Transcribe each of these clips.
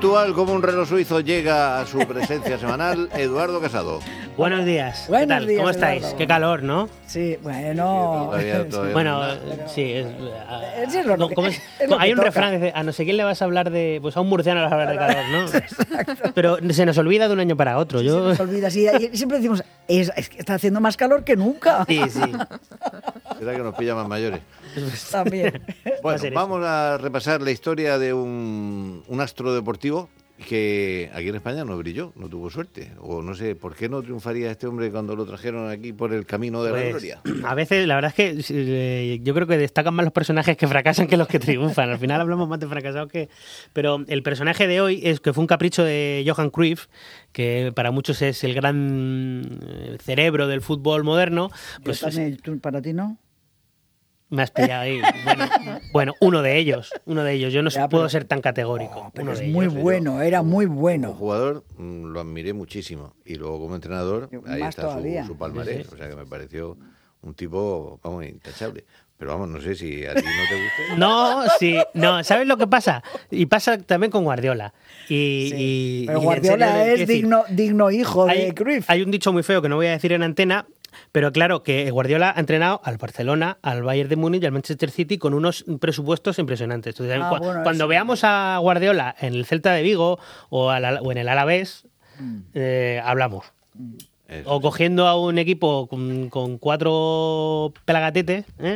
Puntual como un reloj suizo llega a su presencia semanal Eduardo Casado. Buenos días. Buenos ¿Qué tal? días, ¿Cómo estáis? Eduardo. Qué calor, ¿no? Sí, bueno. Todavía Bueno, no. sí. Eso es lo que- ¿cómo es lo que hay un toca. refrán que dice, a no sé quién le vas a hablar de... Pues a un murciano le vas a hablar de calor, ¿no? Pero se nos olvida de un año para otro. Se Yo... nos olvida, sí, y siempre decimos, es que está haciendo más calor que nunca. Sí, sí. Será que nos pilla más mayores. También. Va a Bueno, ser vamos a repasar la historia de un astro deportivo que aquí en España no brilló, no tuvo suerte. O no sé, ¿por qué no triunfaría este hombre cuando lo trajeron aquí por el camino de la Pues, gloria? a veces, la verdad es que yo creo que destacan más los personajes que fracasan que los que triunfan. Al final hablamos más de fracasados que... Pero el personaje de hoy es que fue un capricho de Johan Cruyff, que para muchos es el gran cerebro del fútbol moderno. Pues Yo también, ¿tú, para ti no? me has pillado ahí. Bueno, uno de ellos. Yo no Ya, puedo pero- ser tan categórico. Pero Uno es de muy ellos. bueno, era muy Como bueno. jugador lo admiré muchísimo. Y luego como entrenador, ahí Más está todavía. su palmarés. Sí, sí. O sea que me pareció un tipo, vamos, intachable. Pero vamos, no sé si a ti no te guste. No, sí, no, ¿sabes lo que pasa? Y pasa también con Guardiola. Sí. Pero en Guardiola serio, es quiero decir, digno hijo de Cruyff. hay un dicho muy feo que no voy a decir en antena, pero claro, que Guardiola ha entrenado al Barcelona, al Bayern de Múnich y al Manchester City con unos presupuestos impresionantes. Entonces, Bueno, cuando eso. veamos a Guardiola en el Celta de Vigo o en el Alavés, hablamos. Eso. O cogiendo a un equipo con 4 pelagatetes, ¿eh?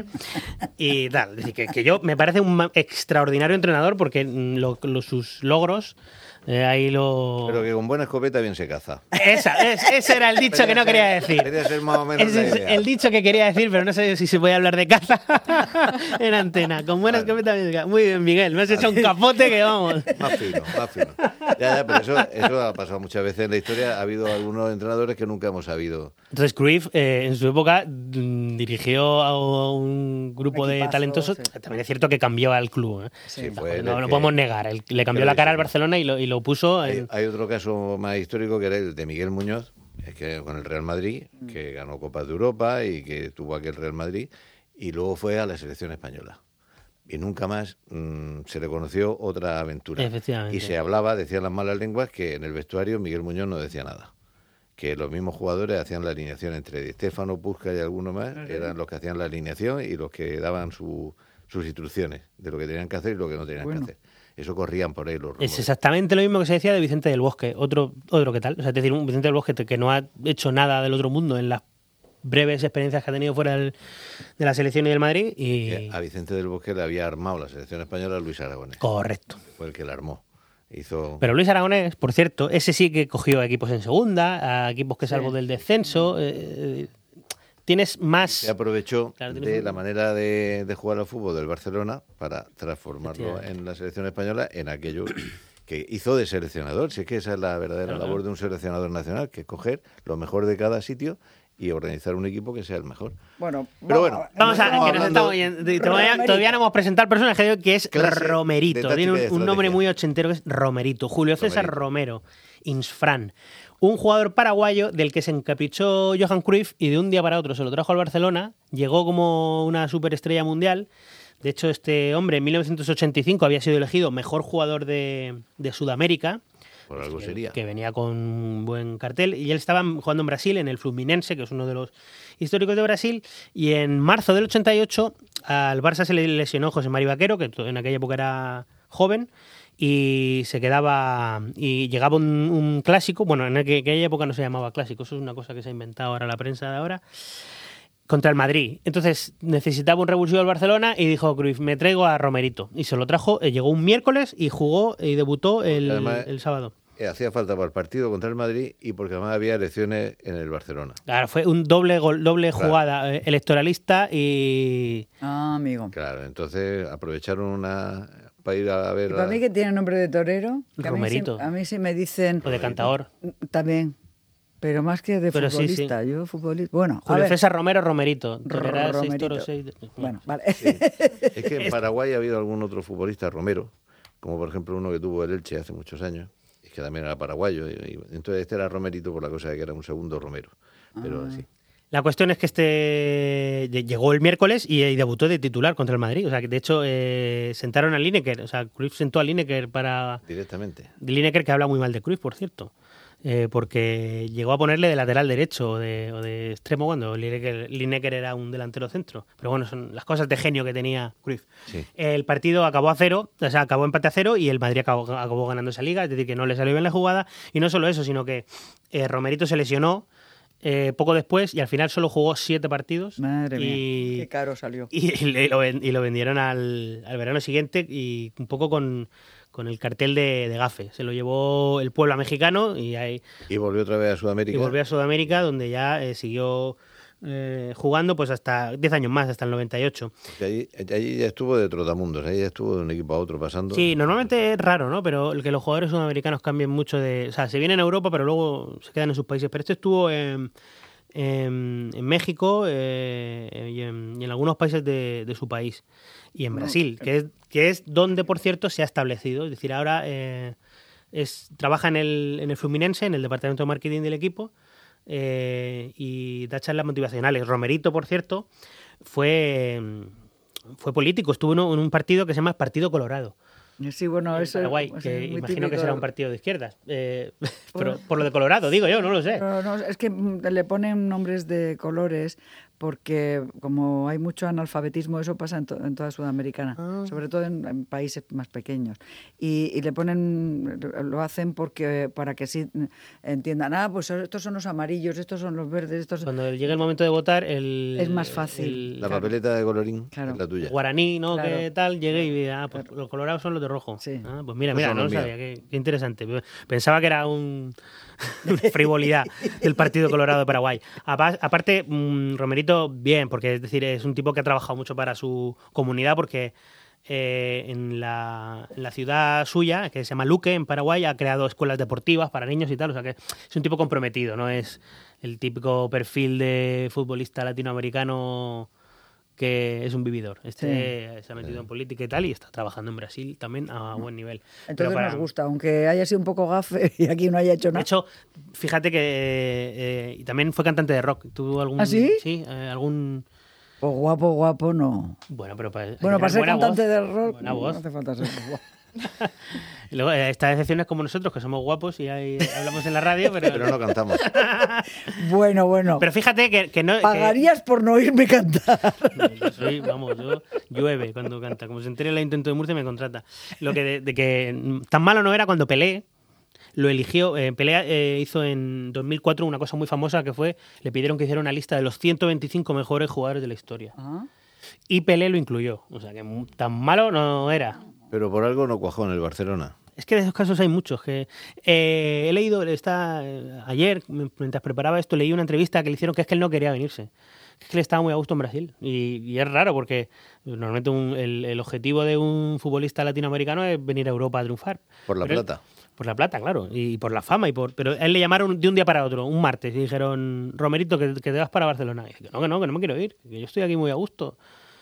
Y tal. Es decir, que yo me parece un extraordinario entrenador porque sus logros, ahí lo... Pero que con buena escopeta bien se caza. Ese era el dicho que no quería decir. Quería ser más o menos Ese la es idea. el dicho que quería decir, pero no sé si se puede hablar de caza en antena. Con buena escopeta bien se caza. Muy bien, Miguel. Me has hecho un capote que vamos. Más fino, más fino. Ya, pero eso ha pasado muchas veces en la historia. Ha habido algunos entrenadores que nunca hemos sabido. Entonces Cruyff en su época dirigió a un grupo de Equipazo, talentosos. sí. También es cierto que cambió al club. ¿eh? Sí, fue No el lo que- podemos negar. Le cambió Pero la cara eso, al Barcelona y lo puso en... Hay otro caso más histórico que era el de Miguel Muñoz, es que con el Real Madrid, que ganó Copas de Europa y que tuvo aquel Real Madrid, y luego fue a la selección española. Y nunca más se le conoció otra aventura. Efectivamente. Y se hablaba, decían las malas lenguas, que en el vestuario Miguel Muñoz no decía nada. Que los mismos jugadores hacían la alineación entre Di Stéfano, Puskás y alguno más, eran los que hacían la alineación y los que daban sus instrucciones de lo que tenían que hacer y lo que no tenían que hacer. Eso corrían por ahí los rumores. Es exactamente lo mismo que se decía de Vicente del Bosque. Otro que tal. O sea, es decir, un Vicente del Bosque que no ha hecho nada del otro mundo en las breves experiencias que ha tenido fuera de la selección y del Madrid. Y... A Vicente del Bosque le había armado la selección española Luis Aragonés. Correcto. Fue el que la armó. Hizo... Pero Luis Aragonés, por cierto, ese sí que cogió a equipos en segunda, a equipos que salvo del descenso. Tienes más... Se aprovechó Claro, de la manera de jugar al fútbol del Barcelona para transformarlo en la selección española en aquello que hizo de seleccionador. Si es que esa es la verdadera labor de un seleccionador nacional, que es coger lo mejor de cada sitio y organizar un equipo que sea el mejor. Bueno, Pero bueno, Vamos a... que nos hablando- estamos yendo. Todavía no hemos presentado al personaje de hoy, que es Clase de Romerito. táctica Tiene y de un nombre estrategia. muy ochentero que es Romerito. Julio César Romerito. Romero, Insfran. Un jugador paraguayo del que se encaprichó Johan Cruyff y de un día para otro se lo trajo al Barcelona. Llegó como una superestrella mundial. De hecho, este hombre en 1985 había sido elegido mejor jugador de Sudamérica. Por algo sería. Que venía con un buen cartel. Y él estaba jugando en Brasil, en el Fluminense, que es uno de los históricos de Brasil. Y en marzo del 88 al Barça se le lesionó José Mari Vaquero, que en aquella época era joven. Y se quedaba. Y llegaba un clásico. Bueno, en aquella época no se llamaba clásico. Eso es una cosa que se ha inventado ahora la prensa de ahora. Contra el Madrid. Entonces necesitaba un revulsivo al Barcelona y dijo Cruyff, me traigo a Romerito. Y se lo trajo, llegó un miércoles y jugó y debutó además- el sábado. Hacía falta para el partido contra el Madrid y porque además había elecciones en el Barcelona. Claro, fue un doble Claro. jugada electoralista y... amigo. Claro, entonces aprovecharon para ir a ver... Y para mí que tiene nombre de torero, que Romerito. a mí sí me dicen... o de cantador. También, pero más que de Pero sí, futbolista. Yo futbolista... Bueno, a Julio ver, César Romero Romerito. Torerá 6 Romerito. toros, 6... Bueno, vale. Es que en Paraguay ha habido algún otro futbolista, Romero, como por ejemplo uno que tuvo el Elche hace muchos años, que también era paraguayo. Y entonces este era Romerito por la cosa de que era un segundo Romero. Pero así. La cuestión es que llegó el miércoles y debutó de titular contra el Madrid. O sea, que de hecho sentaron a Lineker. O sea, Cruyff sentó a Lineker para... Directamente. Lineker, que habla muy mal de Cruyff, por cierto. Porque llegó a ponerle de lateral derecho o de extremo cuando Lineker era un delantero centro. Pero bueno, son las cosas de genio que tenía Cruyff. Sí. El partido acabó acabó empate a 0 y el Madrid acabó ganando esa liga. Es decir, que no le salió bien la jugada. Y no solo eso, sino que Romerito se lesionó poco después y al final solo jugó 7 partidos. Madre mía, qué caro salió. Y lo vendieron al verano siguiente y un poco con el cartel de gafe. Se lo llevó el pueblo mexicano y volvió otra vez a Sudamérica. Y volvió a Sudamérica, donde ya siguió jugando pues hasta 10 años más, hasta el 98. Allí ya estuvo de trotamundos, ahí ya estuvo de un equipo a otro pasando. Sí, normalmente es raro, ¿no? Pero que los jugadores sudamericanos cambien mucho o sea, se vienen a Europa, pero luego se quedan en sus países. Pero este estuvo en México y en algunos países de su país. Y en Brasil, que es donde, por cierto, se ha establecido. Es decir, ahora trabaja en el Fluminense, en el departamento de marketing del equipo, y da charlas motivacionales. Romerito, por cierto, fue político. Estuvo en un partido que se llama Partido Colorado. Sí, bueno, eso Paraguay, pues que es muy imagino que típico. será un partido de izquierdas. Pero por lo de Colorado, digo yo, no lo sé. No, es que le ponen nombres de colores porque como hay mucho analfabetismo, eso pasa en toda Sudamericana, sobre todo en países más pequeños. Y le ponen, lo hacen para que sí entiendan, pues estos son los amarillos, estos son los verdes, Cuando llegue el momento de votar, es más fácil. La papeleta de colorín es la tuya. Guaraní, ¿no? Claro. ¿Qué tal? Llegue y pues los colorados son los de rojo. Sí. Pues mira, Esos son no lo los sabía, qué interesante. Pensaba que era una frivolidad del Partido Colorado de Paraguay. Aparte, Romerito, bien, porque es decir, es un tipo que ha trabajado mucho para su comunidad, porque en la ciudad suya, que se llama Luque, en Paraguay, ha creado escuelas deportivas para niños y tal. O sea que es un tipo comprometido, no es el típico perfil de futbolista latinoamericano que es un vividor. Se ha metido en política y tal, y está trabajando en Brasil también a buen nivel. Entonces nos gusta, aunque haya sido un poco gafe y aquí no haya hecho nada. De hecho, fíjate que y también fue cantante de rock. ¿Tuvo algún? ¿Ah, sí? Sí, algún... Pues guapo no. Bueno, pero para ser cantante de rock buena voz. no hace falta ser guapo. Y luego, estas excepciones como nosotros, que somos guapos y hablamos en la radio, pero no cantamos. Bueno. Pero fíjate que no... Pagarías por no oírme cantar. Yo llueve cuando canta. Como se entere el Ayuntamiento de Murcia, me contrata. Lo que de que tan malo no era cuando Pelé lo eligió. Pelé hizo en 2004 una cosa muy famosa que fue, le pidieron que hiciera una lista de los 125 mejores jugadores de la historia. Y Pelé lo incluyó. O sea, que tan malo no era. Pero por algo no cuajó en el Barcelona. Es que de esos casos hay muchos. Que he leído, ayer, mientras preparaba esto, leí una entrevista que le hicieron que es que él no quería venirse. Es que él estaba muy a gusto en Brasil. Y es raro porque normalmente el objetivo de un futbolista latinoamericano es venir a Europa a triunfar. Por la plata. Por la plata, claro. Y por la fama. Pero a él le llamaron de un día para otro, un martes, y dijeron, Romerito, que te vas para Barcelona. Y dije, que no me quiero ir, que yo estoy aquí muy a gusto.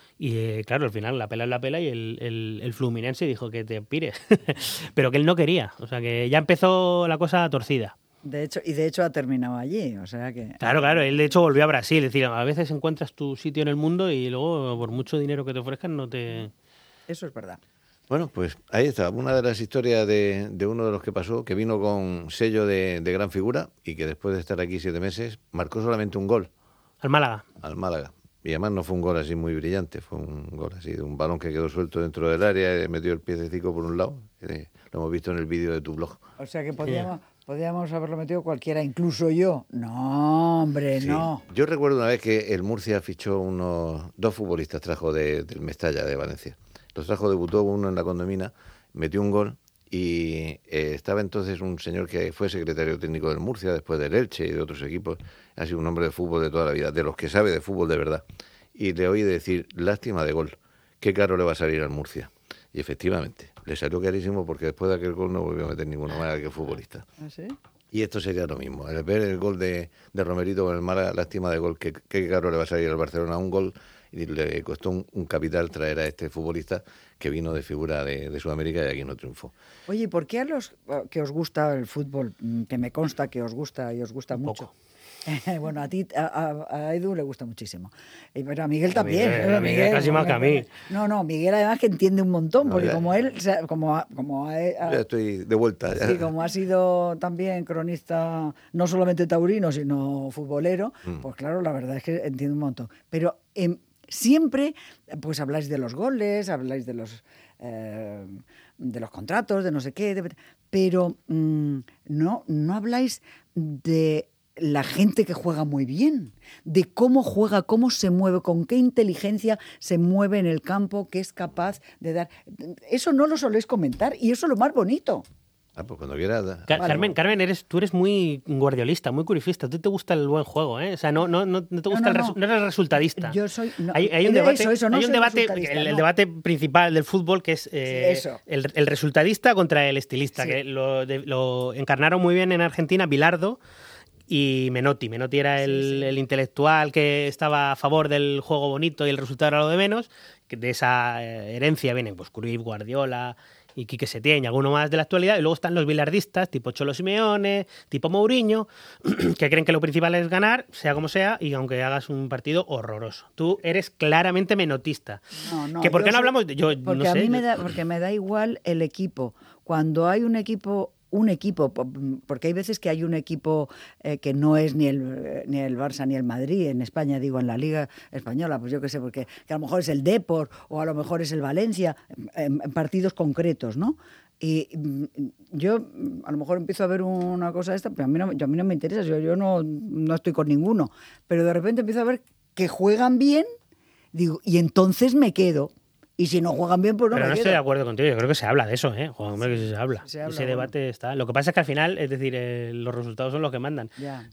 Y claro, al final la pela es la pela y el Fluminense dijo que te pires. Pero que él no quería. O sea, que ya empezó la cosa torcida. De hecho ha terminado allí, o sea que... Claro, él de hecho volvió a Brasil. Es decir, a veces encuentras tu sitio en el mundo y luego por mucho dinero que te ofrezcan no te... Eso es verdad. Bueno, pues ahí está, una de las historias de uno de los que pasó, que vino con sello de gran figura y que después de estar aquí 7 meses marcó solamente un gol. Al Málaga. Y además no fue un gol así muy brillante, fue un gol así de un balón que quedó suelto dentro del área, metió el piececico por un lado, lo hemos visto en el vídeo de tu blog. O sea que podíamos haberlo metido cualquiera, incluso yo. No, hombre, Sí. no. Yo recuerdo una vez que el Murcia fichó dos futbolistas, trajo del Mestalla de Valencia. Los trajo, debutó uno en la Condomina, metió un gol y estaba entonces un señor que fue secretario técnico del Murcia, después del Elche y de otros equipos. Ha sido un hombre de fútbol de toda la vida, de los que sabe de fútbol de verdad. Y le oí decir, lástima de gol, qué caro le va a salir al Murcia. Y efectivamente, le salió carísimo porque después de aquel gol no volvió a meter ninguno más que futbolista. ¿Ah, sí? Y esto sería lo mismo. Al ver el gol de Romerito con el Málaga, lástima de gol, qué caro le va a salir al Barcelona un gol. Y le costó un capital traer a este futbolista que vino de figura de Sudamérica y aquí no triunfó. Oye, ¿y por qué a los que os gusta el fútbol, que me consta que os gusta y os gusta mucho? Poco. Bueno, a ti, a Edu le gusta muchísimo. Pero a Miguel también. A Miguel casi más que a mí. No, Miguel además que entiende un montón, porque como él, ya estoy de vuelta. Ya. Sí, como ha sido también cronista, no solamente taurino, sino futbolero, pues claro, la verdad es que entiende un montón. Pero siempre, pues habláis de los goles, habláis de los contratos, de no sé qué, pero no habláis de la gente que juega muy bien, de cómo juega, cómo se mueve, con qué inteligencia se mueve en el campo, qué es capaz de dar. Eso no lo soléis comentar y eso es lo más bonito. Pues cuando quieras. Carmen, tú eres muy guardiolista, muy curifista. Tú te gusta el buen juego, ¿eh? O sea, no te gusta no eres resultadista. Yo soy. Hay un debate. Hay un debate, el debate principal del fútbol que es el resultadista contra el estilista, que lo encarnaron muy bien en Argentina Bilardo y Menotti. Menotti era el intelectual que estaba a favor del juego bonito y el resultado era lo de menos. Que de esa herencia vienen pues Cruyff, Guardiola y Quique Setién y alguno más de la actualidad, y luego están los bilardistas tipo Cholo Simeone, tipo Mourinho, que creen que lo principal es ganar, sea como sea, y aunque hagas un partido horroroso. Tú eres claramente menotista. No, ¿Por qué no hablamos de...? Porque a mí me da igual el equipo. Cuando hay un equipo, porque hay veces que hay un equipo que no es ni el Barça ni el Madrid, en España, digo, en la Liga Española, pues yo qué sé, porque que a lo mejor es el Depor o a lo mejor es el Valencia, en partidos concretos, ¿no? Y yo a lo mejor empiezo a ver una cosa esta, pero a mí no me interesa, yo no estoy con ninguno, pero de repente empiezo a ver que juegan bien, digo, y entonces me quedo. Y si no juegan bien, pues no. Pero me no quedo. estoy de acuerdo contigo. Yo creo que se habla de eso, ¿eh? Hombre, que sí se habla. Ese debate está. Lo que pasa es que al final, es decir, los resultados son los que mandan. Ya.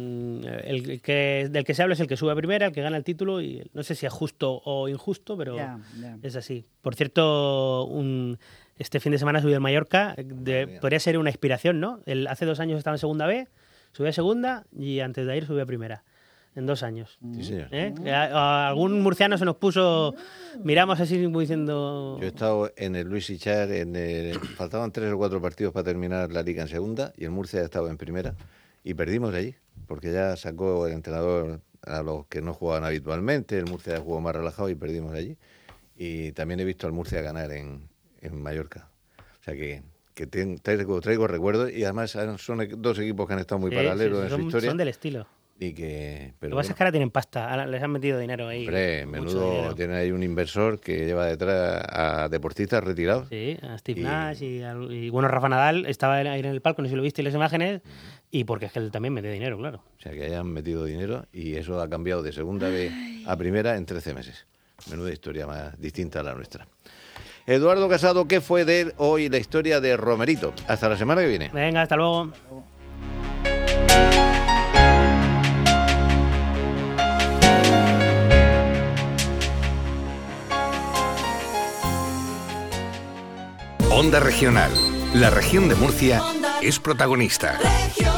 Del que se habla es el que sube a primera, el que gana el título, y no sé si es justo o injusto, pero es así. Por cierto, este fin de semana subió el Mallorca. Podría ser una inspiración, ¿no? Hace 2 años estaba en segunda B, subió a segunda y antes de ir subió a primera. En 2 años. Sí, señor. Algún murciano se nos puso, miramos así como diciendo... Yo he estado en el Luis Ichar, faltaban 3 o 4 partidos para terminar la Liga en segunda y el Murcia ya estaba en primera y perdimos allí, porque ya sacó el entrenador a los que no jugaban habitualmente, el Murcia jugó más relajado y perdimos allí. Y también he visto al Murcia ganar en Mallorca. O sea que traigo recuerdos y además son 2 equipos que han estado muy paralelos en su historia. Son del estilo. Lo que pasa es que ahora tienen pasta, les han metido dinero ahí. Hombre, menudo, tiene ahí un inversor que lleva detrás a deportistas retirados. Sí, a Steve Nash y bueno, Rafa Nadal estaba ahí en el palco, no sé si lo viste en las imágenes, y porque es que él también mete dinero, claro. O sea, que hayan metido dinero y eso ha cambiado de segunda B a primera en 13 meses. Menuda historia más distinta a la nuestra. Eduardo Casado, ¿qué fue de él hoy la historia de Romerito? Hasta la semana que viene. Venga, hasta luego. Onda Regional. La región de Murcia es protagonista.